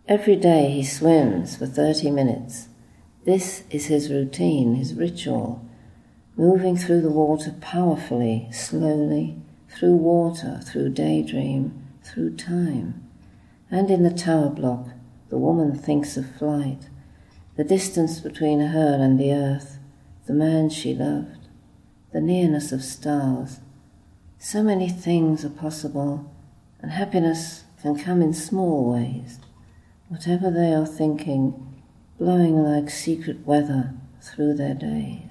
Every day he swims for 30 minutes. This is his routine, his ritual, moving through the water powerfully, slowly, through water, through daydream, through time. And in the tower block, the woman thinks of flight, the distance between her and the earth, the man she loved, the nearness of stars. So many things are possible, and happiness can come in small ways, whatever they are thinking, blowing like secret weather through their days.